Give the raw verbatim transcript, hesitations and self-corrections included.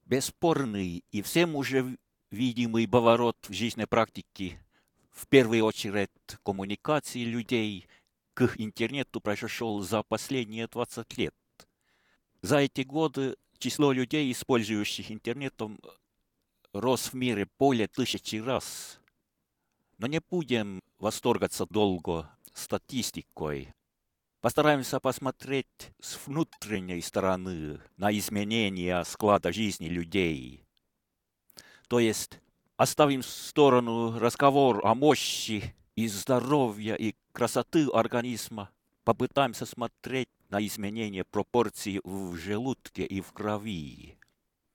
Бесспорный и всем уже видимый поворот в жизненной практике, в первую очередь коммуникации людей к интернету, произошел за последние двадцать лет. За эти годы число людей, использующих интернетом, рос в мире более тысячи раз. Но не будем восторгаться долго статистикой. Постараемся посмотреть с внутренней стороны на изменения склада жизни людей. То есть оставим в сторону разговор о мощи и здоровья и красоты организма. Попытаемся смотреть на изменения пропорций в желудке и в крови.